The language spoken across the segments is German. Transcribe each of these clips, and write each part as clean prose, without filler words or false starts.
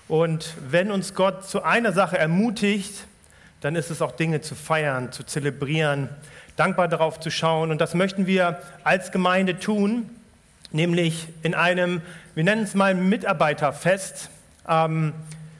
Und wenn uns Gott zu einer Sache ermutigt, dann ist es auch Dinge zu feiern, zu zelebrieren, dankbar darauf zu schauen. Und das möchten wir als Gemeinde tun, nämlich in einem, wir nennen es mal Mitarbeiterfest am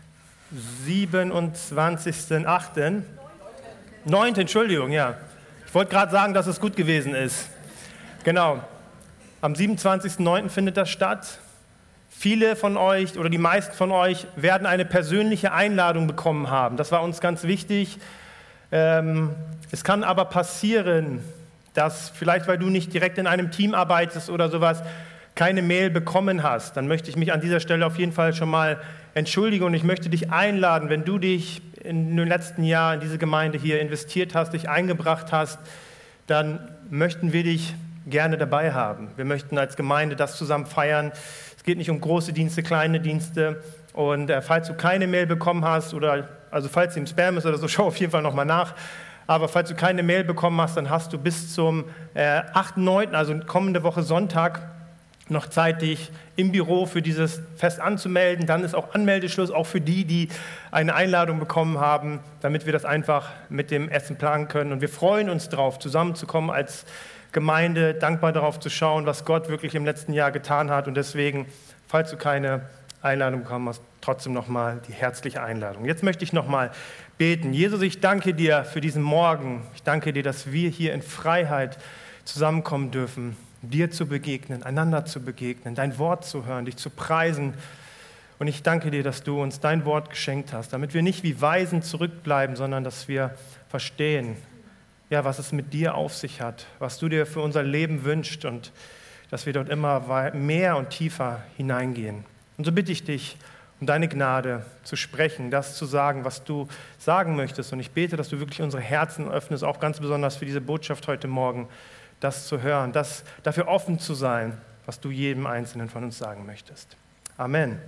27.8. 9. Entschuldigung, ja. Ich wollte gerade sagen, dass es gut gewesen ist. Genau. Am 27.9. findet das statt. Viele von euch oder die meisten von euch werden eine persönliche Einladung bekommen haben. Das war uns ganz wichtig. Es kann aber passieren, dass vielleicht, weil du nicht direkt in einem Team arbeitest oder sowas, keine Mail bekommen hast. Dann möchte ich mich an dieser Stelle auf jeden Fall schon mal entschuldigen und ich möchte dich einladen, wenn du dich in den letzten Jahren in diese Gemeinde hier investiert hast, dich eingebracht hast, dann möchten wir dich gerne dabei haben. Wir möchten als Gemeinde das zusammen feiern. Es geht nicht um große Dienste, kleine Dienste. Und falls du keine Mail bekommen hast oder also falls sie im Spam ist oder so, schau auf jeden Fall nochmal nach. Aber falls du keine Mail bekommen hast, dann hast du bis zum 8.9., also kommende Woche Sonntag, noch Zeit, dich im Büro für dieses Fest anzumelden. Dann ist auch Anmeldeschluss, auch für die, die eine Einladung bekommen haben, damit wir das einfach mit dem Essen planen können. Und wir freuen uns darauf, zusammenzukommen als Gemeinde, dankbar darauf zu schauen, was Gott wirklich im letzten Jahr getan hat. Und deswegen, falls du keine Einladung bekommen hast, trotzdem nochmal die herzliche Einladung. Jetzt möchte ich nochmal beten. Jesus, ich danke dir für diesen Morgen. Ich danke dir, dass wir hier in Freiheit zusammenkommen dürfen, dir zu begegnen, einander zu begegnen, dein Wort zu hören, dich zu preisen. Und ich danke dir, dass du uns dein Wort geschenkt hast, damit wir nicht wie Waisen zurückbleiben, sondern dass wir verstehen, ja, was es mit dir auf sich hat, was du dir für unser Leben wünschst und dass wir dort immer mehr und tiefer hineingehen. Und so bitte ich dich um deine Gnade zu sprechen, das zu sagen, was du sagen möchtest. Und ich bete, dass du wirklich unsere Herzen öffnest, auch ganz besonders für diese Botschaft heute Morgen, das zu hören, das dafür offen zu sein, was du jedem Einzelnen von uns sagen möchtest. Amen.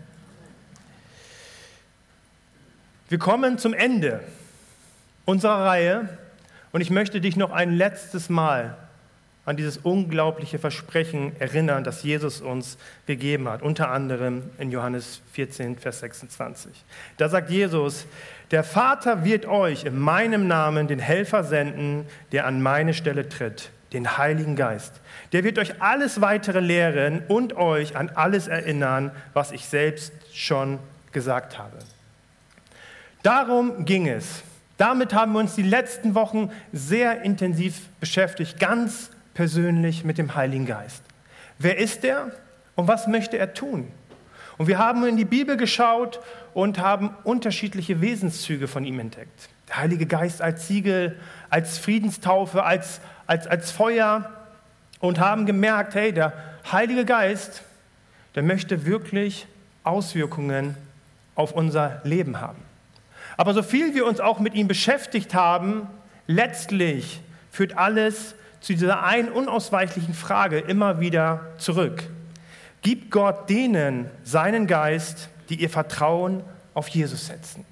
Wir kommen zum Ende unserer Reihe und ich möchte dich noch ein letztes Mal an dieses unglaubliche Versprechen erinnern, das Jesus uns gegeben hat, unter anderem in Johannes 14, Vers 26. Da sagt Jesus, der Vater wird euch in meinem Namen den Helfer senden, der an meine Stelle tritt, den Heiligen Geist. Der wird euch alles Weitere lehren und euch an alles erinnern, was ich selbst schon gesagt habe. Darum ging es. Damit haben wir uns die letzten Wochen sehr intensiv beschäftigt, ganz persönlich mit dem Heiligen Geist. Wer ist er und was möchte er tun? Und wir haben in die Bibel geschaut und haben unterschiedliche Wesenszüge von ihm entdeckt. Der Heilige Geist als Siegel, als Friedenstaufe, als Feuer und haben gemerkt, hey, der Heilige Geist, der möchte wirklich Auswirkungen auf unser Leben haben. Aber so viel wir uns auch mit ihm beschäftigt haben, letztlich führt alles zu dieser einen unausweichlichen Frage immer wieder zurück. Gibt Gott denen seinen Geist, die ihr Vertrauen auf Jesus setzen?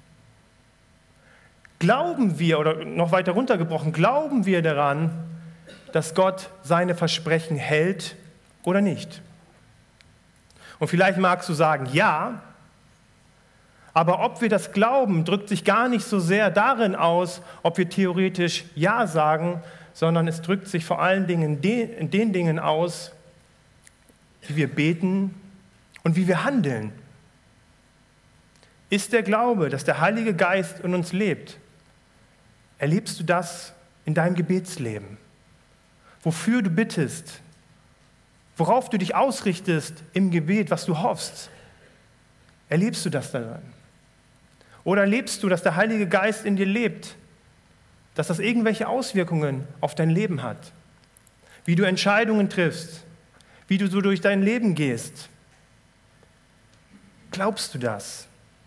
Glauben wir, oder noch weiter runtergebrochen, glauben wir daran, dass Gott seine Versprechen hält oder nicht? Und vielleicht magst du sagen, ja, aber ob wir das glauben, drückt sich gar nicht so sehr darin aus, ob wir theoretisch ja sagen, sondern es drückt sich vor allen Dingen in den Dingen aus, wie wir beten und wie wir handeln. Ist der Glaube, dass der Heilige Geist in uns lebt, erlebst du das in deinem Gebetsleben? Wofür du bittest, worauf du dich ausrichtest im Gebet, was du hoffst, erlebst du das daran? Oder erlebst du, dass der Heilige Geist in dir lebt, dass das irgendwelche Auswirkungen auf dein Leben hat? Wie du Entscheidungen triffst, wie du so durch dein Leben gehst. Glaubst du das?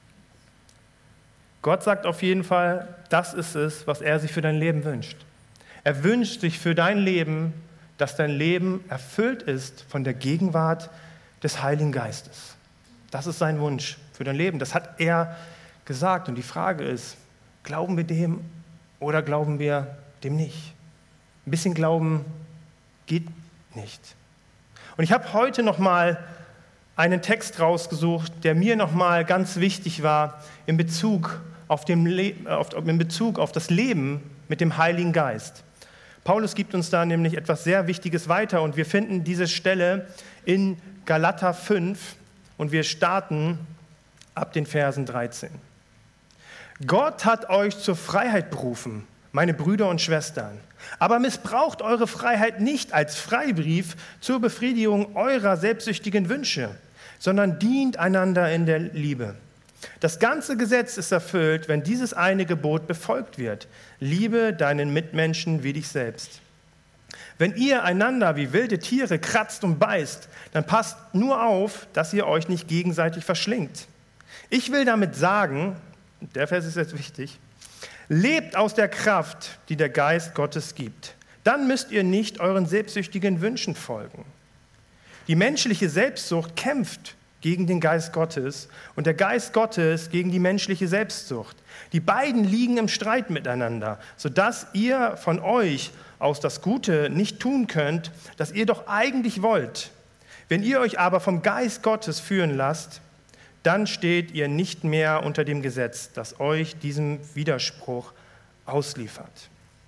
Gott sagt auf jeden Fall, das ist es, was er sich für dein Leben wünscht. Er wünscht sich für dein Leben, dass dein Leben erfüllt ist von der Gegenwart des Heiligen Geistes. Das ist sein Wunsch für dein Leben. Das hat er gesagt. Und die Frage ist, glauben wir dem oder glauben wir dem nicht? Ein bisschen Glauben geht nicht. Und ich habe heute nochmal einen Text rausgesucht, der mir nochmal ganz wichtig war in Bezug auf das Leben mit dem Heiligen Geist. Paulus gibt uns da nämlich etwas sehr Wichtiges weiter und wir finden diese Stelle in Galater 5 und wir starten ab den Versen 13. Gott hat euch zur Freiheit berufen, meine Brüder und Schwestern, aber missbraucht eure Freiheit nicht als Freibrief zur Befriedigung eurer selbstsüchtigen Wünsche, sondern dient einander in der Liebe. Das ganze Gesetz ist erfüllt, wenn dieses eine Gebot befolgt wird. Liebe deinen Mitmenschen wie dich selbst. Wenn ihr einander wie wilde Tiere kratzt und beißt, dann passt nur auf, dass ihr euch nicht gegenseitig verschlingt. Ich will damit sagen, der Vers ist jetzt wichtig, lebt aus der Kraft, die der Geist Gottes gibt. Dann müsst ihr nicht euren selbstsüchtigen Wünschen folgen. Die menschliche Selbstsucht kämpft gegen den Geist Gottes und der Geist Gottes gegen die menschliche Selbstsucht. Die beiden liegen im Streit miteinander, sodass ihr von euch aus das Gute nicht tun könnt, das ihr doch eigentlich wollt. Wenn ihr euch aber vom Geist Gottes führen lasst, dann steht ihr nicht mehr unter dem Gesetz, das euch diesem Widerspruch ausliefert.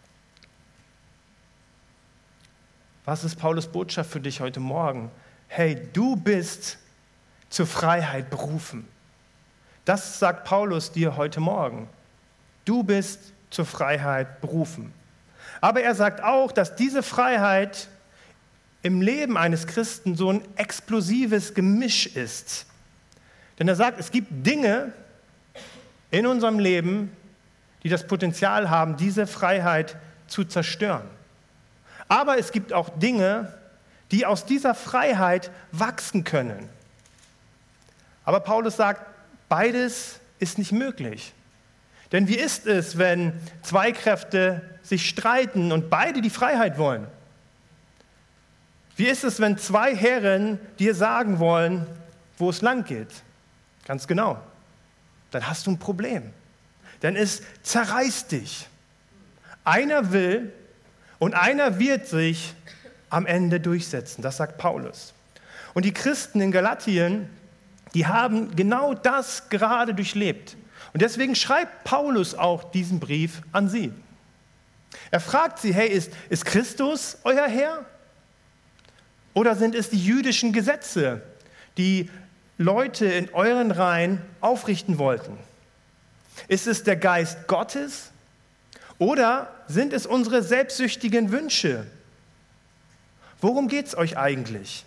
Was ist Paulus Botschaft für dich heute Morgen? Hey, du bist zur Freiheit berufen. Das sagt Paulus dir heute Morgen. Du bist zur Freiheit berufen. Aber er sagt auch, dass diese Freiheit im Leben eines Christen so ein explosives Gemisch ist. Denn er sagt, es gibt Dinge in unserem Leben, die das Potenzial haben, diese Freiheit zu zerstören. Aber es gibt auch Dinge, die aus dieser Freiheit wachsen können. Aber Paulus sagt, beides ist nicht möglich. Denn wie ist es, wenn zwei Kräfte sich streiten und beide die Freiheit wollen? Wie ist es, wenn zwei Herren dir sagen wollen, wo es lang geht? Ganz genau. Dann hast du ein Problem. Denn es zerreißt dich. Einer will und einer wird sich am Ende durchsetzen. Das sagt Paulus. Und die Christen in Galatien, die haben genau das gerade durchlebt. Und deswegen schreibt Paulus auch diesen Brief an sie. Er fragt sie, hey, ist Christus euer Herr? Oder sind es die jüdischen Gesetze, die Leute in euren Reihen aufrichten wollten? Ist es der Geist Gottes? Oder sind es unsere selbstsüchtigen Wünsche? Worum geht es euch eigentlich?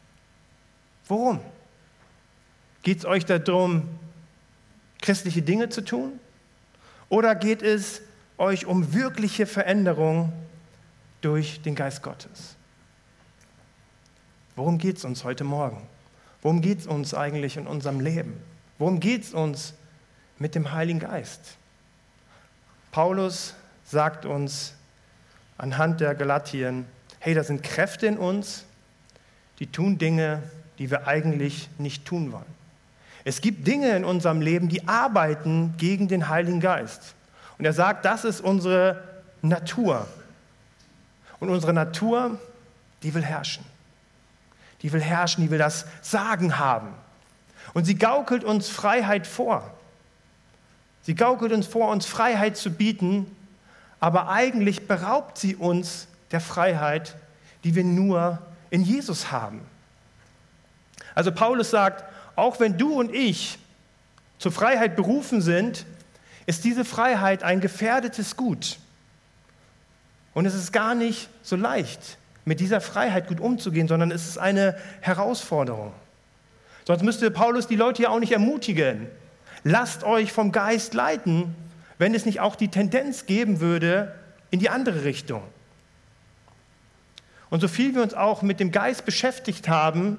Worum? Geht es euch darum, christliche Dinge zu tun? Oder geht es euch um wirkliche Veränderung durch den Geist Gottes? Worum geht es uns heute Morgen? Worum geht es uns eigentlich in unserem Leben? Worum geht es uns mit dem Heiligen Geist? Paulus sagt uns anhand der Galatien, hey, da sind Kräfte in uns, die tun Dinge, die wir eigentlich nicht tun wollen. Es gibt Dinge in unserem Leben, die arbeiten gegen den Heiligen Geist. Und er sagt, das ist unsere Natur. Und unsere Natur, die will herrschen. Die will herrschen, die will das Sagen haben. Und sie gaukelt uns Freiheit vor. Sie gaukelt uns vor, uns Freiheit zu bieten, aber eigentlich beraubt sie uns der Freiheit, die wir nur in Jesus haben. Also Paulus sagt, auch wenn du und ich zur Freiheit berufen sind, ist diese Freiheit ein gefährdetes Gut. Und es ist gar nicht so leicht, mit dieser Freiheit gut umzugehen, sondern es ist eine Herausforderung. Sonst müsste Paulus die Leute ja auch nicht ermutigen. Lasst euch vom Geist leiten, wenn es nicht auch die Tendenz geben würde in die andere Richtung. Und so viel wir uns auch mit dem Geist beschäftigt haben,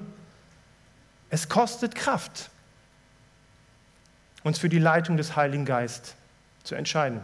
es kostet Kraft, uns für die Leitung des Heiligen Geistes zu entscheiden.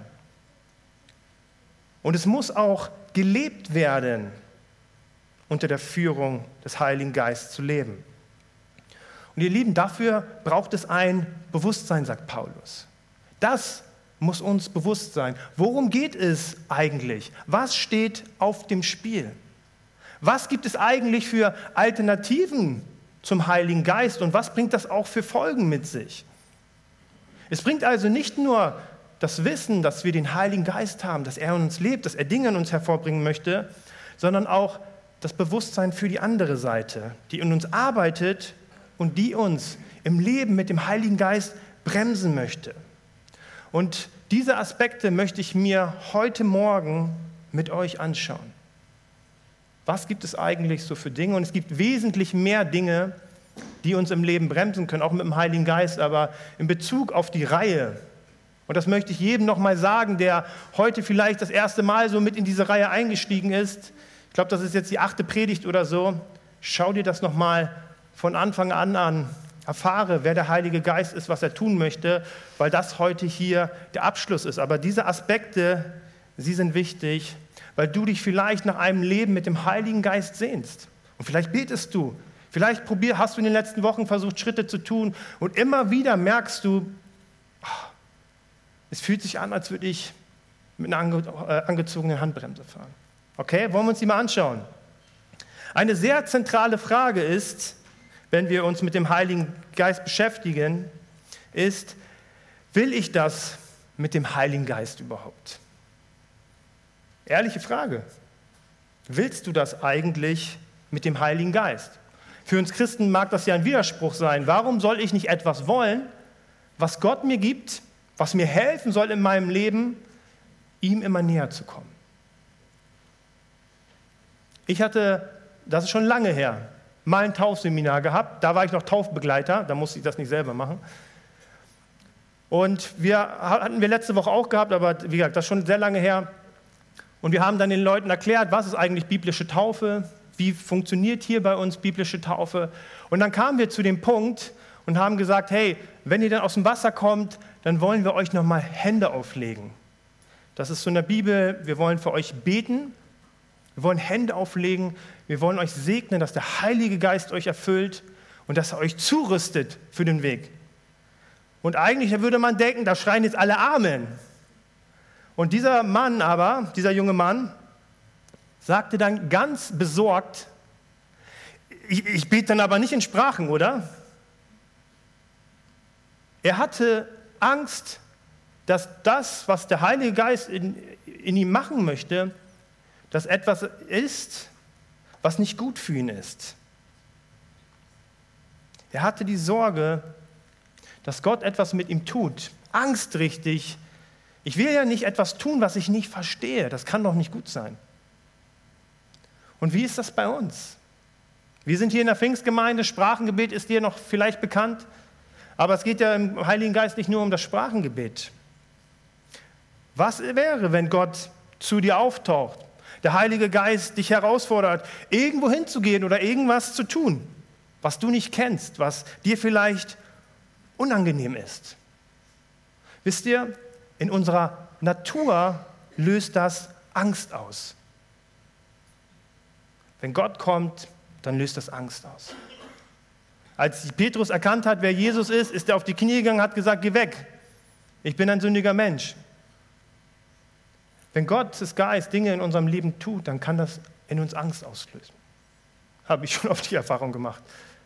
Und es muss auch gelebt werden, unter der Führung des Heiligen Geistes zu leben. Und ihr Lieben, dafür braucht es ein Bewusstsein, sagt Paulus. Das muss uns bewusst sein. Worum geht es eigentlich? Was steht auf dem Spiel? Was gibt es eigentlich für Alternativen zum Heiligen Geist und was bringt das auch für Folgen mit sich? Es bringt also nicht nur das Wissen, dass wir den Heiligen Geist haben, dass er in uns lebt, dass er Dinge in uns hervorbringen möchte, sondern auch das Bewusstsein für die andere Seite, die in uns arbeitet und die uns im Leben mit dem Heiligen Geist bremsen möchte. Und diese Aspekte möchte ich mir heute Morgen mit euch anschauen. Was gibt es eigentlich so für Dinge? Und es gibt wesentlich mehr Dinge, die uns im Leben bremsen können, auch mit dem Heiligen Geist, aber in Bezug auf die Reihe. Und das möchte ich jedem nochmal sagen, der heute vielleicht das erste Mal so mit in diese Reihe eingestiegen ist. Ich glaube, das ist jetzt die 8. Predigt oder so. Schau dir das nochmal von Anfang an. Erfahre, wer der Heilige Geist ist, was er tun möchte, weil das heute hier der Abschluss ist. Aber diese Aspekte, sie sind wichtig, weil du dich vielleicht nach einem Leben mit dem Heiligen Geist sehnst. Und vielleicht betest du, vielleicht hast du in den letzten Wochen versucht, Schritte zu tun und immer wieder merkst du, es fühlt sich an, als würde ich mit einer angezogenen Handbremse fahren. Okay, wollen wir uns die mal anschauen? Eine sehr zentrale Frage ist, wenn wir uns mit dem Heiligen Geist beschäftigen, ist, will ich das mit dem Heiligen Geist überhaupt? Ehrliche Frage. Willst du das eigentlich mit dem Heiligen Geist? Für uns Christen mag das ja ein Widerspruch sein. Warum soll ich nicht etwas wollen, was Gott mir gibt, was mir helfen soll in meinem Leben, ihm immer näher zu kommen? Ich hatte, das ist schon lange her, mal ein Taufseminar gehabt. Da war ich noch Taufbegleiter, da musste ich das nicht selber machen. Und hatten wir letzte Woche auch gehabt, aber wie gesagt, das ist schon sehr lange her. Und wir haben dann den Leuten erklärt, was ist eigentlich biblische Taufe, wie funktioniert hier bei uns biblische Taufe. Und dann kamen wir zu dem Punkt und haben gesagt, hey, wenn ihr dann aus dem Wasser kommt, dann wollen wir euch nochmal Hände auflegen. Das ist so in der Bibel, wir wollen für euch beten. Wir wollen Hände auflegen, wir wollen euch segnen, dass der Heilige Geist euch erfüllt und dass er euch zurüstet für den Weg. Und eigentlich würde man denken, da schreien jetzt alle Amen. Und dieser junge Mann, sagte dann ganz besorgt, ich bete dann aber nicht in Sprachen, oder? Er hatte Angst, dass das, was der Heilige Geist in ihm machen möchte, dass etwas ist, was nicht gut für ihn ist. Er hatte die Sorge, dass Gott etwas mit ihm tut. Angst richtig. Ich will ja nicht etwas tun, was ich nicht verstehe. Das kann doch nicht gut sein. Und wie ist das bei uns? Wir sind hier in der Pfingstgemeinde, Sprachengebet ist dir noch vielleicht bekannt, aber es geht ja im Heiligen Geist nicht nur um das Sprachengebet. Was wäre, wenn Gott zu dir auftaucht? Der Heilige Geist dich herausfordert, irgendwo hinzugehen oder irgendwas zu tun, was du nicht kennst, was dir vielleicht unangenehm ist. Wisst ihr, in unserer Natur löst das Angst aus. Wenn Gott kommt, dann löst das Angst aus. Als Petrus erkannt hat, wer Jesus ist er auf die Knie gegangen und hat gesagt, geh weg, ich bin ein sündiger Mensch. Wenn Gottes Geist Dinge in unserem Leben tut, dann kann das in uns Angst auslösen. Habe ich schon oft die Erfahrung gemacht.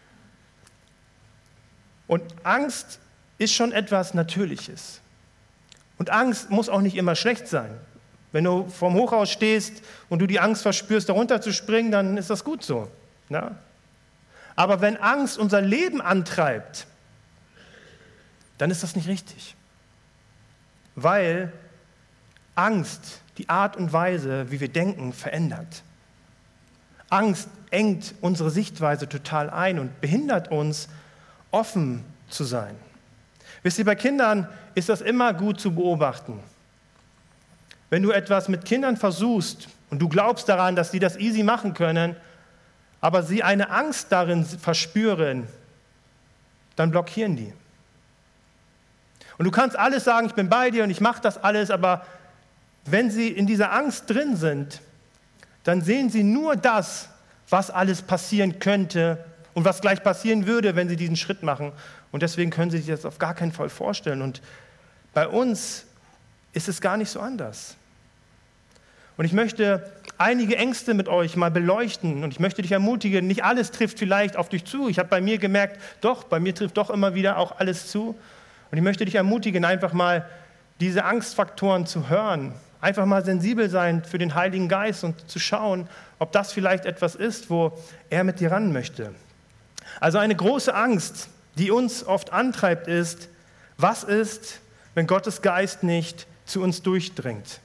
Und Angst ist schon etwas Natürliches. Und Angst muss auch nicht immer schlecht sein. Wenn du vorm Hochhaus stehst und du die Angst verspürst, da runter zu springen, dann ist das gut so. Ja? Aber wenn Angst unser Leben antreibt, dann ist das nicht richtig. Weil Angst die Art und Weise, wie wir denken, verändert. Angst engt unsere Sichtweise total ein und behindert uns, offen zu sein. Wisst ihr, bei Kindern ist das immer gut zu beobachten. Wenn du etwas mit Kindern versuchst und du glaubst daran, dass sie das easy machen können, aber sie eine Angst darin verspüren, dann blockieren die. Und du kannst alles sagen, ich bin bei dir und ich mache das alles, aber wenn sie in dieser Angst drin sind, dann sehen sie nur das, was alles passieren könnte und was gleich passieren würde, wenn sie diesen Schritt machen. Und deswegen können sie sich das auf gar keinen Fall vorstellen. Und bei uns ist es gar nicht so anders. Und ich möchte einige Ängste mit euch mal beleuchten und ich möchte dich ermutigen, nicht alles trifft vielleicht auf dich zu. Ich habe bei mir gemerkt, doch, bei mir trifft doch immer wieder auch alles zu. Und ich möchte dich ermutigen, einfach mal diese Angstfaktoren zu hören, einfach mal sensibel sein für den Heiligen Geist und zu schauen, ob das vielleicht etwas ist, wo er mit dir ran möchte. Also eine große Angst, die uns oft antreibt, ist, was ist, wenn Gottes Geist nicht zu uns durchdringt?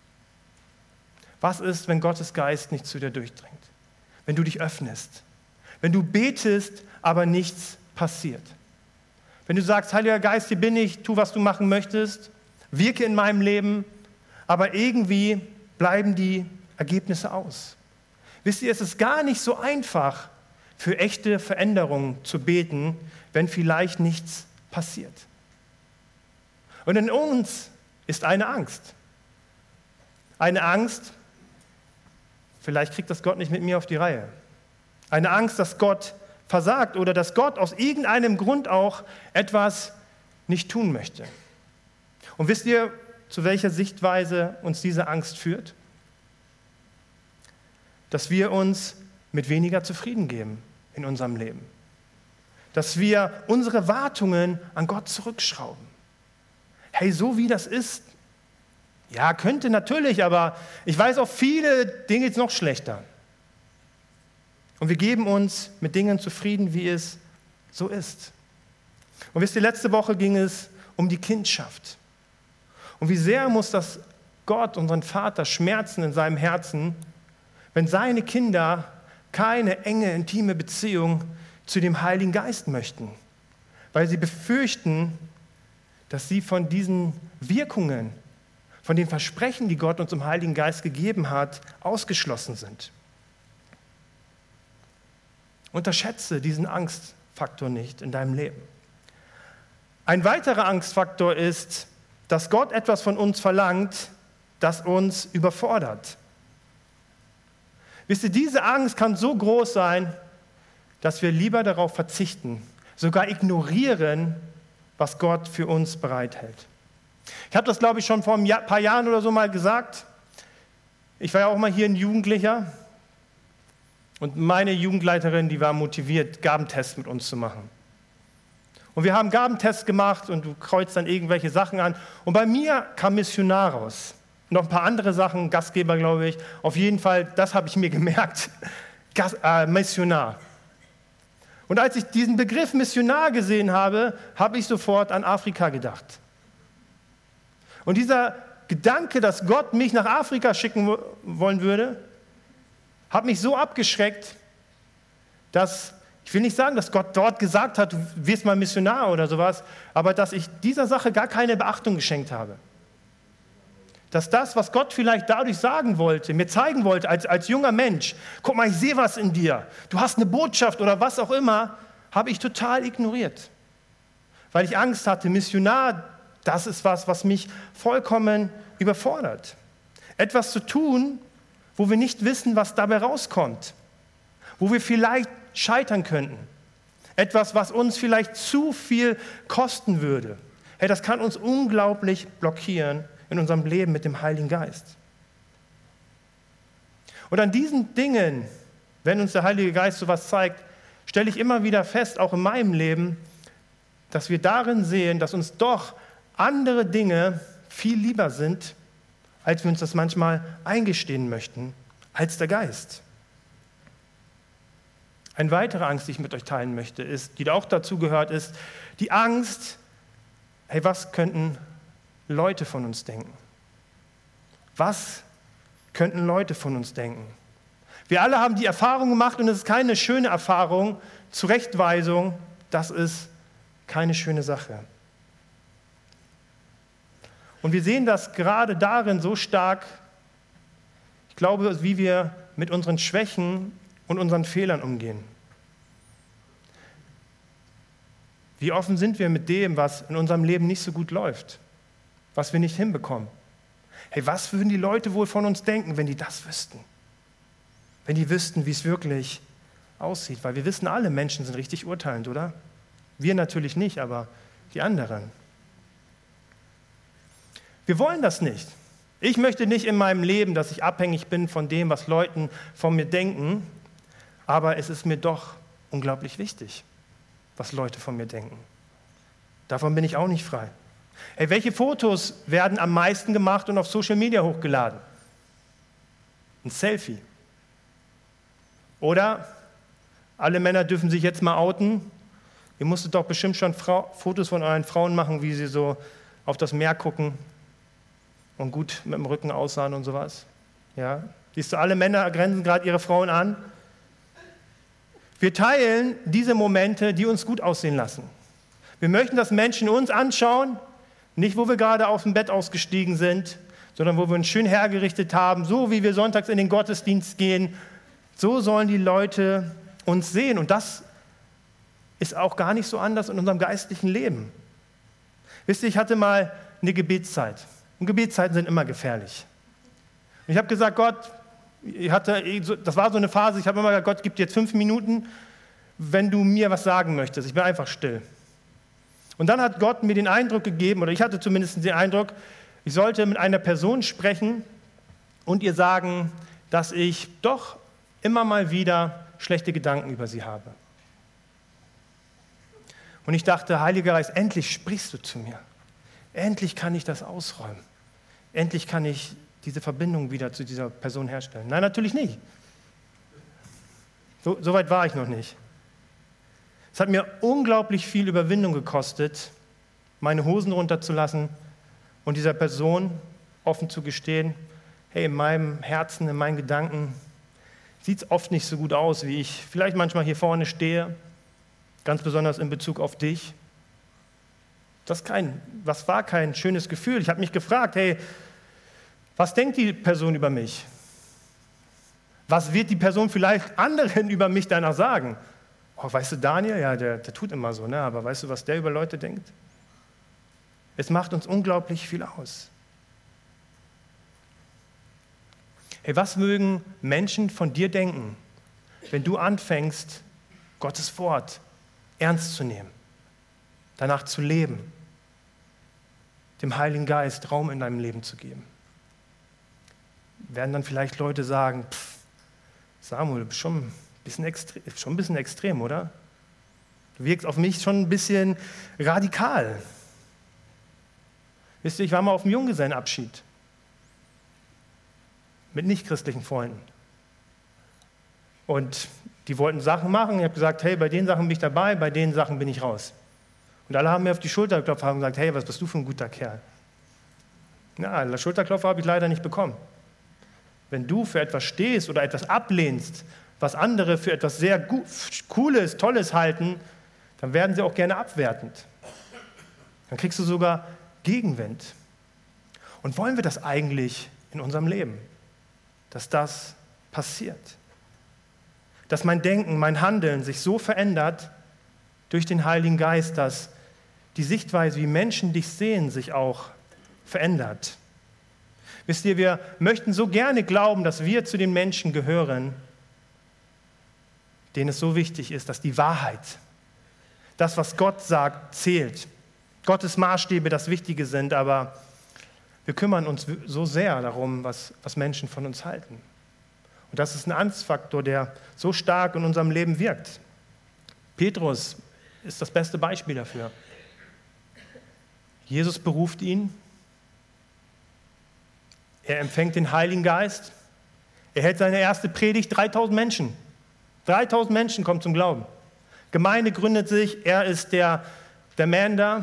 Was ist, wenn Gottes Geist nicht zu dir durchdringt? Wenn du dich öffnest, wenn du betest, aber nichts passiert. Wenn du sagst, Heiliger Geist, hier bin ich, tu, was du machen möchtest, wirke in meinem Leben, aber irgendwie bleiben die Ergebnisse aus. Wisst ihr, es ist gar nicht so einfach, für echte Veränderungen zu beten, wenn vielleicht nichts passiert. Und in uns ist eine Angst. Eine Angst, vielleicht kriegt das Gott nicht mit mir auf die Reihe. Eine Angst, dass Gott versagt oder dass Gott aus irgendeinem Grund auch etwas nicht tun möchte. Und wisst ihr, zu welcher Sichtweise uns diese Angst führt? Dass wir uns mit weniger zufrieden geben in unserem Leben. Dass wir unsere Wartungen an Gott zurückschrauben. Hey, so wie das ist, ja, könnte natürlich, aber ich weiß auch viele Dinge jetzt noch schlechter. Und wir geben uns mit Dingen zufrieden, wie es so ist. Und wisst ihr, letzte Woche ging es um die Kindschaft. Und wie sehr muss das Gott, unseren Vater, schmerzen in seinem Herzen, wenn seine Kinder keine enge, intime Beziehung zu dem Heiligen Geist möchten, weil sie befürchten, dass sie von diesen Wirkungen, von den Versprechen, die Gott uns im Heiligen Geist gegeben hat, ausgeschlossen sind. Unterschätze diesen Angstfaktor nicht in deinem Leben. Ein weiterer Angstfaktor ist, dass Gott etwas von uns verlangt, das uns überfordert. Wisst ihr, diese Angst kann so groß sein, dass wir lieber darauf verzichten, sogar ignorieren, was Gott für uns bereithält. Ich habe das, glaube ich, schon vor ein paar Jahren oder so mal gesagt. Ich war ja auch mal hier ein Jugendlicher und meine Jugendleiterin, die war motiviert, Gabentests mit uns zu machen. Und wir haben Gabentests gemacht und du kreuzt dann irgendwelche Sachen an. Und bei mir kam Missionar raus. Noch ein paar andere Sachen, Gastgeber, glaube ich. Auf jeden Fall, das habe ich mir gemerkt, Missionar. Und als ich diesen Begriff Missionar gesehen habe, habe ich sofort an Afrika gedacht. Und dieser Gedanke, dass Gott mich nach Afrika schicken wollen würde, hat mich so abgeschreckt, dass, ich will nicht sagen, dass Gott dort gesagt hat, du wirst mal Missionar oder sowas, aber dass ich dieser Sache gar keine Beachtung geschenkt habe. Dass das, was Gott vielleicht dadurch sagen wollte, mir zeigen wollte als junger Mensch, guck mal, ich sehe was in dir, du hast eine Botschaft oder was auch immer, habe ich total ignoriert. Weil ich Angst hatte, Missionar, das ist was mich vollkommen überfordert. Etwas zu tun, wo wir nicht wissen, was dabei rauskommt. Wo wir vielleicht scheitern könnten. Etwas, was uns vielleicht zu viel kosten würde. Hey, das kann uns unglaublich blockieren in unserem Leben mit dem Heiligen Geist. Und an diesen Dingen, wenn uns der Heilige Geist sowas zeigt, stelle ich immer wieder fest, auch in meinem Leben, dass wir darin sehen, dass uns doch andere Dinge viel lieber sind, als wir uns das manchmal eingestehen möchten, als der Geist. Eine weitere Angst, die ich mit euch teilen möchte, ist, die auch dazu gehört, ist die Angst, hey, was könnten Leute von uns denken? Was könnten Leute von uns denken? Wir alle haben die Erfahrung gemacht und es ist keine schöne Erfahrung. Zurechtweisung, das ist keine schöne Sache. Und wir sehen das gerade darin so stark, ich glaube, wie wir mit unseren Schwächen und unseren Fehlern umgehen. Wie offen sind wir mit dem, was in unserem Leben nicht so gut läuft, was wir nicht hinbekommen? Hey, was würden die Leute wohl von uns denken, wenn die das wüssten? Wenn die wüssten, wie es wirklich aussieht. Weil wir wissen, alle Menschen sind richtig urteilend, oder? Wir natürlich nicht, aber die anderen. Wir wollen das nicht. Ich möchte nicht in meinem Leben, dass ich abhängig bin von dem, was Leute von mir denken, aber es ist mir doch unglaublich wichtig, was Leute von mir denken. Davon bin ich auch nicht frei. Hey, welche Fotos werden am meisten gemacht und auf Social Media hochgeladen? Ein Selfie. Oder alle Männer dürfen sich jetzt mal outen. Ihr musstet doch bestimmt schon Fotos von euren Frauen machen, wie sie so auf das Meer gucken und gut mit dem Rücken aussahen und sowas. Ja? Siehst du, alle Männer grenzen gerade ihre Frauen an. Wir teilen diese Momente, die uns gut aussehen lassen. Wir möchten, dass Menschen uns anschauen, nicht wo wir gerade aus dem Bett ausgestiegen sind, sondern wo wir uns schön hergerichtet haben, so wie wir sonntags in den Gottesdienst gehen. So sollen die Leute uns sehen. Und das ist auch gar nicht so anders in unserem geistlichen Leben. Wisst ihr, ich hatte mal eine Gebetszeit. Und Gebetszeiten sind immer gefährlich. Und ich habe gesagt, Gott, das war so eine Phase, ich habe immer gesagt, Gott, gib dir jetzt 5 Minuten, wenn du mir was sagen möchtest. Ich bin einfach still. Und dann hat Gott mir den Eindruck gegeben, oder ich hatte zumindest den Eindruck, ich sollte mit einer Person sprechen und ihr sagen, dass ich doch immer mal wieder schlechte Gedanken über sie habe. Und ich dachte, Heiliger Geist, endlich sprichst du zu mir. Endlich kann ich das ausräumen. Endlich kann ich diese Verbindung wieder zu dieser Person herstellen. Nein, natürlich nicht. So weit war ich noch nicht. Es hat mir unglaublich viel Überwindung gekostet, meine Hosen runterzulassen und dieser Person offen zu gestehen, hey, in meinem Herzen, in meinen Gedanken sieht es oft nicht so gut aus, wie ich vielleicht manchmal hier vorne stehe, ganz besonders in Bezug auf dich. Das war kein schönes Gefühl. Ich habe mich gefragt, hey, was denkt die Person über mich? Was wird die Person vielleicht anderen über mich danach sagen? Oh, weißt du, Daniel, ja, der tut immer so, ne? Aber weißt du, was der über Leute denkt? Es macht uns unglaublich viel aus. Hey, was mögen Menschen von dir denken, wenn du anfängst, Gottes Wort ernst zu nehmen, danach zu leben, dem Heiligen Geist Raum in deinem Leben zu geben? Werden dann vielleicht Leute sagen, Samuel, du bist schon ein bisschen extrem, oder? Du wirkst auf mich schon ein bisschen radikal. Wisst ihr, ich war mal auf einem Junggesellenabschied mit nichtchristlichen Freunden. Und die wollten Sachen machen. Ich habe gesagt, hey, bei den Sachen bin ich dabei, bei den Sachen bin ich raus. Und alle haben mir auf die Schulter geklopft und gesagt, hey, was bist du für ein guter Kerl? Na, den Schulterklopfer habe ich leider nicht bekommen. Wenn du für etwas stehst oder etwas ablehnst, was andere für etwas sehr Cooles, Tolles halten, dann werden sie auch gerne abwertend. Dann kriegst du sogar Gegenwind. Und wollen wir das eigentlich in unserem Leben? Dass das passiert? Dass mein Denken, mein Handeln sich so verändert durch den Heiligen Geist, dass die Sichtweise, wie Menschen dich sehen, sich auch verändert. Wisst ihr, wir möchten so gerne glauben, dass wir zu den Menschen gehören, denen es so wichtig ist, dass die Wahrheit, das, was Gott sagt, zählt. Gottes Maßstäbe das Wichtige sind, aber wir kümmern uns so sehr darum, was Menschen von uns halten. Und das ist ein Angstfaktor, der so stark in unserem Leben wirkt. Petrus ist das beste Beispiel dafür. Jesus beruft ihn. Er empfängt den Heiligen Geist. Er hält seine erste Predigt, 3000 Menschen. 3000 Menschen kommen zum Glauben. Gemeinde gründet sich, er ist der Man da.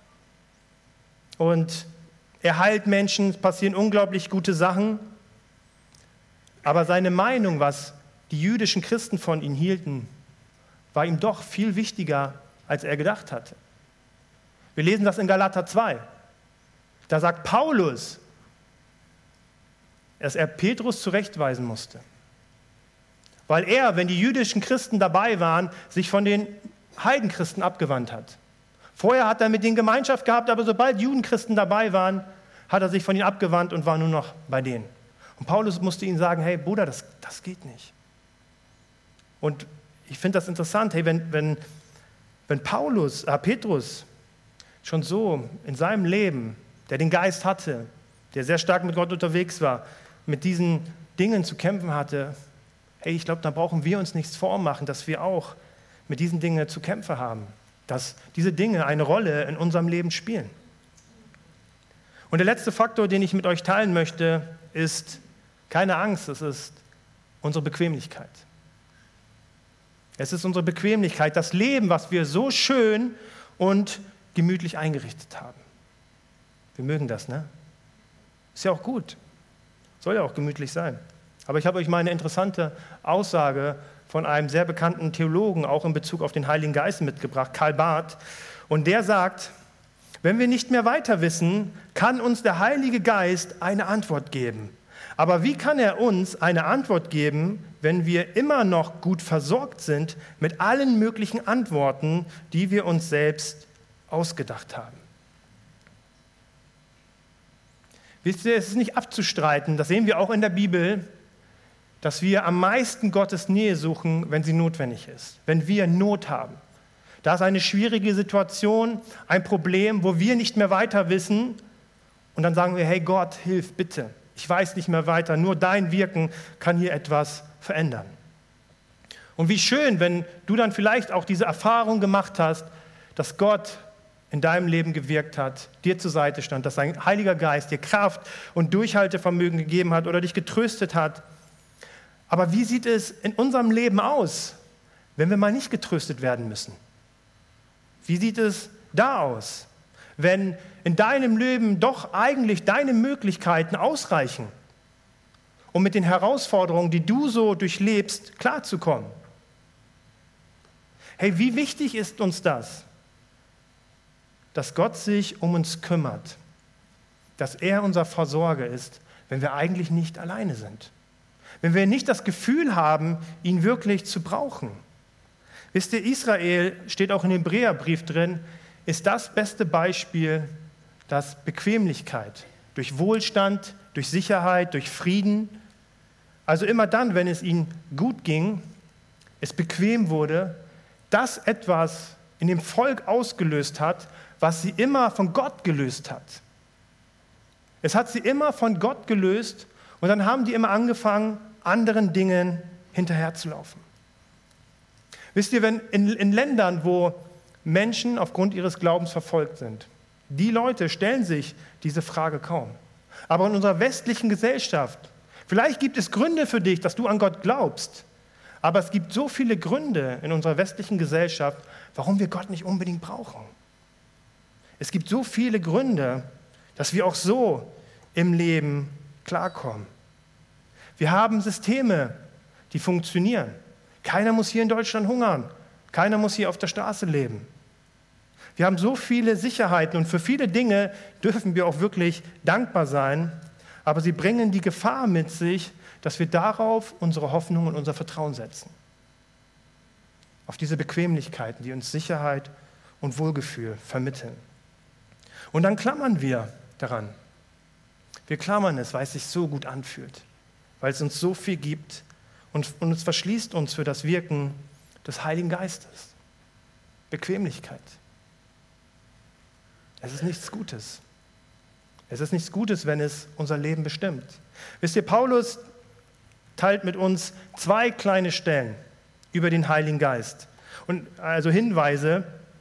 Und er heilt Menschen, es passieren unglaublich gute Sachen. Aber seine Meinung, was die jüdischen Christen von ihm hielten, war ihm doch viel wichtiger, als er gedacht hatte. Wir lesen das in Galater 2. Da sagt Paulus, dass er Petrus zurechtweisen musste. Weil er, wenn die jüdischen Christen dabei waren, sich von den Heidenchristen abgewandt hat. Vorher hat er mit denen Gemeinschaft gehabt, aber sobald Judenchristen dabei waren, hat er sich von ihnen abgewandt und war nur noch bei denen. Und Paulus musste ihnen sagen, hey Bruder, das geht nicht. Und ich finde das interessant, hey, wenn Petrus schon so in seinem Leben, der den Geist hatte, der sehr stark mit Gott unterwegs war, mit diesen Dingen zu kämpfen hatte, hey, ich glaube, da brauchen wir uns nichts vormachen, dass wir auch mit diesen Dingen zu kämpfen haben, dass diese Dinge eine Rolle in unserem Leben spielen. Und der letzte Faktor, den ich mit euch teilen möchte, ist keine Angst, es ist unsere Bequemlichkeit. Es ist unsere Bequemlichkeit, das Leben, was wir so schön und gemütlich eingerichtet haben. Wir mögen das, ne? Ist ja auch gut. Soll ja auch gemütlich sein. Aber ich habe euch mal eine interessante Aussage von einem sehr bekannten Theologen, auch in Bezug auf den Heiligen Geist, mitgebracht, Karl Barth. Und der sagt, wenn wir nicht mehr weiter wissen, kann uns der Heilige Geist eine Antwort geben. Aber wie kann er uns eine Antwort geben, wenn wir immer noch gut versorgt sind mit allen möglichen Antworten, die wir uns selbst ausgedacht haben? Wisst ihr, es ist nicht abzustreiten, das sehen wir auch in der Bibel, dass wir am meisten Gottes Nähe suchen, wenn sie notwendig ist, wenn wir Not haben. Da ist eine schwierige Situation, ein Problem, wo wir nicht mehr weiter wissen und dann sagen wir, hey Gott, hilf bitte. Ich weiß nicht mehr weiter, nur dein Wirken kann hier etwas verändern. Und wie schön, wenn du dann vielleicht auch diese Erfahrung gemacht hast, dass Gott in deinem Leben gewirkt hat, dir zur Seite stand, dass sein Heiliger Geist dir Kraft und Durchhaltevermögen gegeben hat oder dich getröstet hat. Aber wie sieht es in unserem Leben aus, wenn wir mal nicht getröstet werden müssen? Wie sieht es da aus, wenn in deinem Leben doch eigentlich deine Möglichkeiten ausreichen, um mit den Herausforderungen, die du so durchlebst, klarzukommen? Hey, wie wichtig ist uns das, dass Gott sich um uns kümmert, dass er unser Versorger ist, wenn wir eigentlich nicht alleine sind, wenn wir nicht das Gefühl haben, ihn wirklich zu brauchen. Wisst ihr, Israel, steht auch in dem Hebräerbrief drin, ist das beste Beispiel, dass Bequemlichkeit durch Wohlstand, durch Sicherheit, durch Frieden, also immer dann, wenn es ihnen gut ging, es bequem wurde, das etwas in dem Volk ausgelöst hat, was sie immer von Gott gelöst hat. Es hat sie immer von Gott gelöst und dann haben die immer angefangen, anderen Dingen hinterherzulaufen. Wisst ihr, wenn in Ländern, wo Menschen aufgrund ihres Glaubens verfolgt sind, die Leute stellen sich diese Frage kaum. Aber in unserer westlichen Gesellschaft, vielleicht gibt es Gründe für dich, dass du an Gott glaubst, aber es gibt so viele Gründe in unserer westlichen Gesellschaft, warum wir Gott nicht unbedingt brauchen. Es gibt so viele Gründe, dass wir auch so im Leben klarkommen. Wir haben Systeme, die funktionieren. Keiner muss hier in Deutschland hungern. Keiner muss hier auf der Straße leben. Wir haben so viele Sicherheiten und für viele Dinge dürfen wir auch wirklich dankbar sein, aber sie bringen die Gefahr mit sich, dass wir darauf unsere Hoffnung und unser Vertrauen setzen. Auf diese Bequemlichkeiten, die uns Sicherheit und Wohlgefühl vermitteln. Und dann klammern wir daran. Wir klammern es, weil es sich so gut anfühlt, weil es uns so viel gibt und es verschließt uns für das Wirken des Heiligen Geistes. Bequemlichkeit. Es ist nichts Gutes. Es ist nichts Gutes, wenn es unser Leben bestimmt. Wisst ihr, Paulus teilt mit uns 2 kleine Stellen über den Heiligen Geist. Und also Hinweise,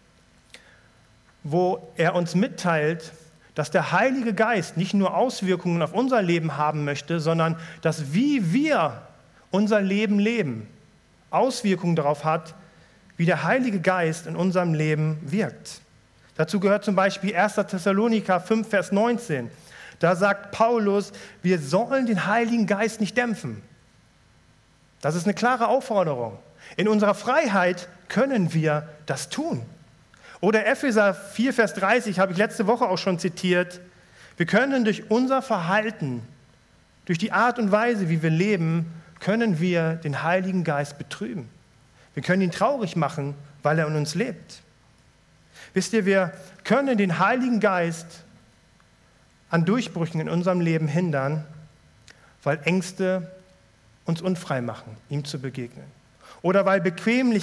wo er uns mitteilt, dass der Heilige Geist nicht nur Auswirkungen auf unser Leben haben möchte, sondern dass wie wir unser Leben leben, Auswirkungen darauf hat, wie der Heilige Geist in unserem Leben wirkt. Dazu gehört zum Beispiel 1. Thessalonicher 5, Vers 19. Da sagt Paulus, wir sollen den Heiligen Geist nicht dämpfen. Das ist eine klare Aufforderung. In unserer Freiheit können wir das tun. Oder Epheser 4, Vers 30 habe ich letzte Woche auch schon zitiert. Wir können durch unser Verhalten, durch die Art und Weise, wie wir leben, können wir den Heiligen Geist betrüben. Wir können ihn traurig machen, weil er in uns lebt. Wisst ihr, wir können den Heiligen Geist an Durchbrüchen in unserem Leben hindern, weil Ängste uns unfrei machen, ihm zu begegnen. Oder weil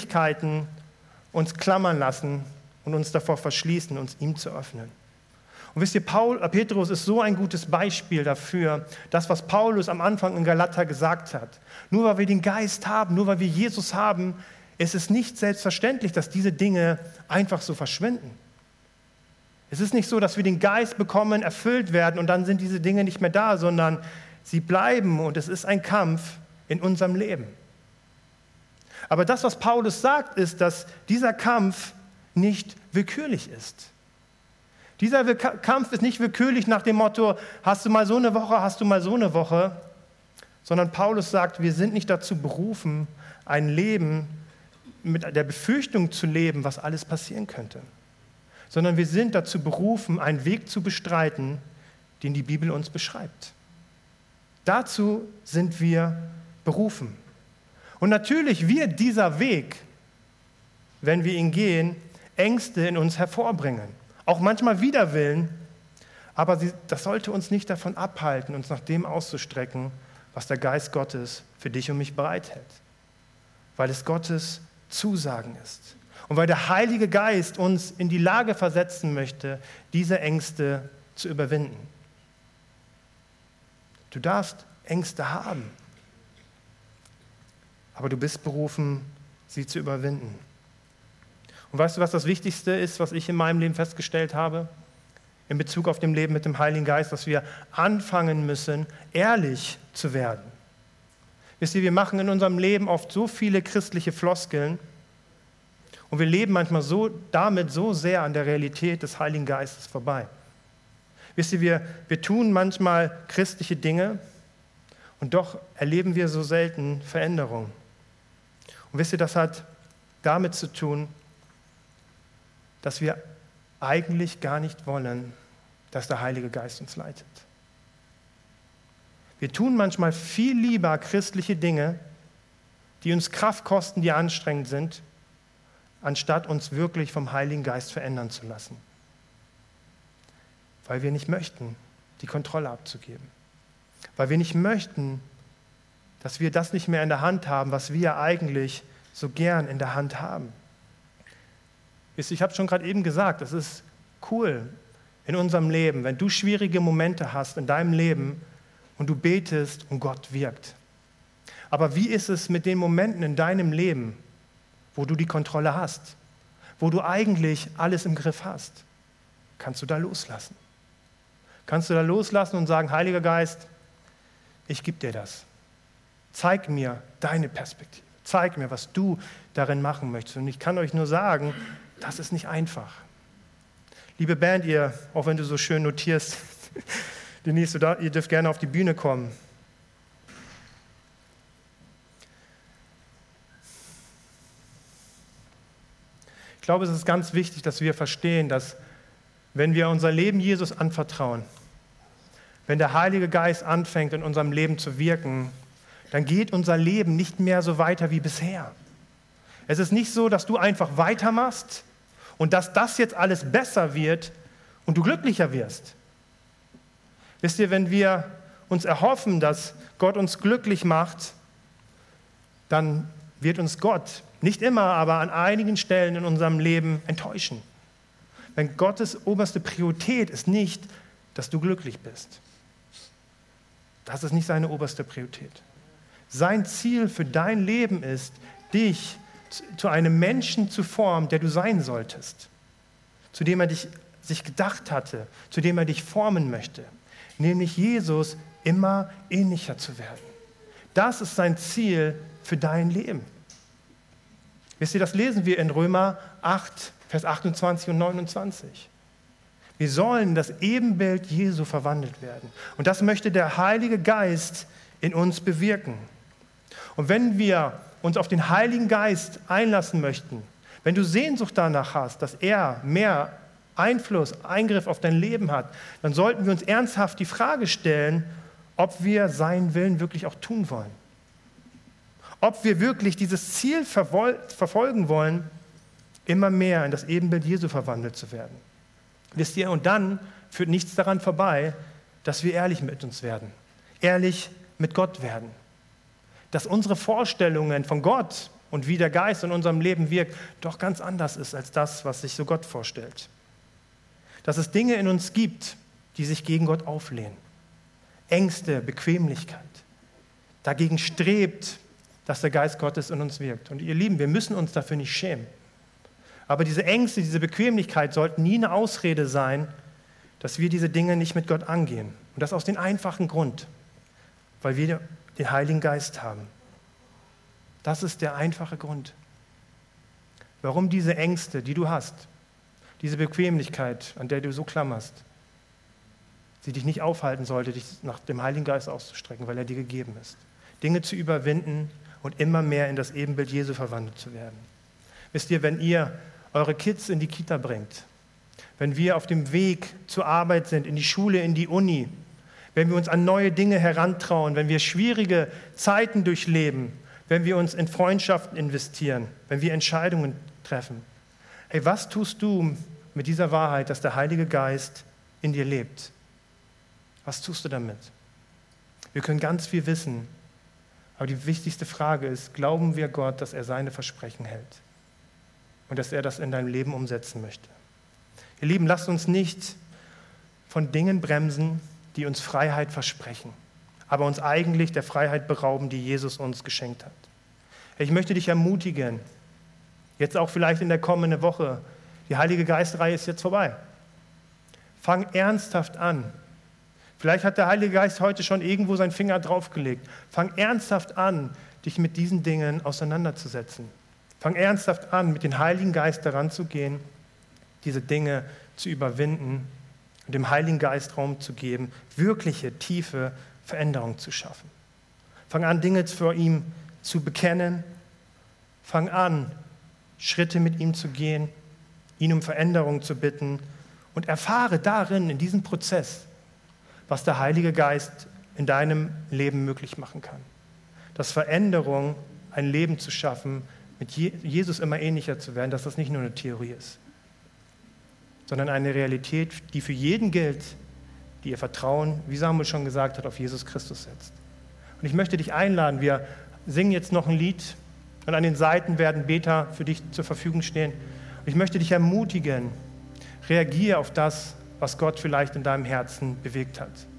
Bequemlichkeiten uns klammern lassen und uns davor verschließen, uns ihm zu öffnen. Und wisst ihr, Petrus ist so ein gutes Beispiel dafür, das, was Paulus am Anfang in Galater gesagt hat. Nur weil wir den Geist haben, nur weil wir Jesus haben, ist es nicht selbstverständlich, dass diese Dinge einfach so verschwinden. Es ist nicht so, dass wir den Geist bekommen, erfüllt werden und dann sind diese Dinge nicht mehr da, sondern sie bleiben und es ist ein Kampf in unserem Leben. Aber das, was Paulus sagt, ist, dass dieser Kampf nicht willkürlich ist. Dieser Kampf ist nicht willkürlich nach dem Motto, hast du mal so eine Woche, hast du mal so eine Woche, sondern Paulus sagt, wir sind nicht dazu berufen, ein Leben mit der Befürchtung zu leben, was alles passieren könnte, sondern wir sind dazu berufen, einen Weg zu bestreiten, den die Bibel uns beschreibt. Dazu sind wir berufen. Und natürlich wird dieser Weg, wenn wir ihn gehen, Ängste in uns hervorbringen. Auch manchmal Widerwillen, aber das sollte uns nicht davon abhalten, uns nach dem auszustrecken, was der Geist Gottes für dich und mich bereithält. Weil es Gottes Zusagen ist. Und weil der Heilige Geist uns in die Lage versetzen möchte, diese Ängste zu überwinden. Du darfst Ängste haben, aber du bist berufen, sie zu überwinden. Und weißt du, was das Wichtigste ist, was ich in meinem Leben festgestellt habe? In Bezug auf dem Leben mit dem Heiligen Geist, dass wir anfangen müssen, ehrlich zu werden. Wisst ihr, wir machen in unserem Leben oft so viele christliche Floskeln und wir leben manchmal damit so sehr an der Realität des Heiligen Geistes vorbei. Wisst ihr, wir tun manchmal christliche Dinge und doch erleben wir so selten Veränderung. Und wisst ihr, das hat damit zu tun, dass wir eigentlich gar nicht wollen, dass der Heilige Geist uns leitet. Wir tun manchmal viel lieber christliche Dinge, die uns Kraft kosten, die anstrengend sind, anstatt uns wirklich vom Heiligen Geist verändern zu lassen. Weil wir nicht möchten, die Kontrolle abzugeben. Weil wir nicht möchten, dass wir das nicht mehr in der Hand haben, was wir eigentlich so gern in der Hand haben. Ich habe schon gerade eben gesagt, es ist cool in unserem Leben, wenn du schwierige Momente hast in deinem Leben und du betest und Gott wirkt. Aber wie ist es mit den Momenten in deinem Leben, wo du die Kontrolle hast, wo du eigentlich alles im Griff hast? Kannst du da loslassen? Kannst du da loslassen und sagen, Heiliger Geist, ich gebe dir das. Zeig mir deine Perspektive. Zeig mir, was du darin machen möchtest. Und ich kann euch nur sagen, das ist nicht einfach. Liebe Band, auch wenn du so schön notierst, Denise, ihr dürft gerne auf die Bühne kommen. Ich glaube, es ist ganz wichtig, dass wir verstehen, dass wenn wir unser Leben Jesus anvertrauen, wenn der Heilige Geist anfängt, in unserem Leben zu wirken, dann geht unser Leben nicht mehr so weiter wie bisher. Es ist nicht so, dass du einfach weitermachst und dass das jetzt alles besser wird und du glücklicher wirst. Wisst ihr, wenn wir uns erhoffen, dass Gott uns glücklich macht, dann wird uns Gott nicht immer, aber an einigen Stellen in unserem Leben enttäuschen. Denn Gottes oberste Priorität ist nicht, dass du glücklich bist. Das ist nicht seine oberste Priorität. Sein Ziel für dein Leben ist, dich zu einem Menschen zu formen, der du sein solltest, zu dem er sich gedacht hatte, zu dem er dich formen möchte, nämlich Jesus immer ähnlicher zu werden. Das ist sein Ziel für dein Leben. Wisst ihr, das lesen wir in Römer 8, Vers 28 und 29. Wir sollen in das Ebenbild Jesu verwandelt werden. Und das möchte der Heilige Geist in uns bewirken. Und wenn wir uns auf den Heiligen Geist einlassen möchten, wenn du Sehnsucht danach hast, dass er mehr Einfluss, Eingriff auf dein Leben hat, dann sollten wir uns ernsthaft die Frage stellen, ob wir seinen Willen wirklich auch tun wollen. Ob wir wirklich dieses Ziel verfolgen wollen, immer mehr in das Ebenbild Jesu verwandelt zu werden. Wisst ihr, und dann führt nichts daran vorbei, dass wir ehrlich mit uns werden, ehrlich mit Gott werden. Dass unsere Vorstellungen von Gott und wie der Geist in unserem Leben wirkt, doch ganz anders ist als das, was sich so Gott vorstellt. dass es Dinge in uns gibt, die sich gegen Gott auflehnen. Ängste, Bequemlichkeit. Dagegen strebt, dass der Geist Gottes in uns wirkt. Und ihr Lieben, wir müssen uns dafür nicht schämen. Aber diese Ängste, diese Bequemlichkeit sollten nie eine Ausrede sein, dass wir diese Dinge nicht mit Gott angehen. Und das aus dem einfachen Grund, weil wir den Heiligen Geist haben. Das ist der einfache Grund. Warum diese Ängste, die du hast, diese Bequemlichkeit, an der du so klammerst, sie dich nicht aufhalten sollte, dich nach dem Heiligen Geist auszustrecken, weil er dir gegeben ist. Dinge zu überwinden und immer mehr in das Ebenbild Jesu verwandelt zu werden. Wisst ihr, wenn ihr eure Kids in die Kita bringt, wenn wir auf dem Weg zur Arbeit sind, in die Schule, in die Uni, wenn wir uns an neue Dinge herantrauen, wenn wir schwierige Zeiten durchleben, wenn wir uns in Freundschaften investieren, wenn wir Entscheidungen treffen. Hey, was tust du mit dieser Wahrheit, dass der Heilige Geist in dir lebt? Was tust du damit? Wir können ganz viel wissen, aber die wichtigste Frage ist, glauben wir Gott, dass er seine Versprechen hält und dass er das in deinem Leben umsetzen möchte? Ihr Lieben, lasst uns nicht von Dingen bremsen, die uns Freiheit versprechen, aber uns eigentlich der Freiheit berauben, die Jesus uns geschenkt hat. Ich möchte dich ermutigen, jetzt auch vielleicht in der kommenden Woche, die Heilige Geist-Reihe ist jetzt vorbei. Fang ernsthaft an. Vielleicht hat der Heilige Geist heute schon irgendwo seinen Finger draufgelegt. Fang ernsthaft an, dich mit diesen Dingen auseinanderzusetzen. Fang ernsthaft an, mit dem Heiligen Geist daran zu gehen, diese Dinge zu überwinden und dem Heiligen Geist Raum zu geben, wirkliche, tiefe Veränderung zu schaffen. Fang an, Dinge vor ihm zu bekennen. Fang an, Schritte mit ihm zu gehen, ihn um Veränderung zu bitten und erfahre darin, in diesem Prozess, was der Heilige Geist in deinem Leben möglich machen kann. Dass Veränderung, ein Leben zu schaffen, mit Jesus immer ähnlicher zu werden, dass das nicht nur eine Theorie ist, sondern eine Realität, die für jeden gilt, die ihr Vertrauen, wie Samuel schon gesagt hat, auf Jesus Christus setzt. Und ich möchte dich einladen, wir singen jetzt noch ein Lied und an den Seiten werden Beter für dich zur Verfügung stehen. Und ich möchte dich ermutigen, reagiere auf das, was Gott vielleicht in deinem Herzen bewegt hat.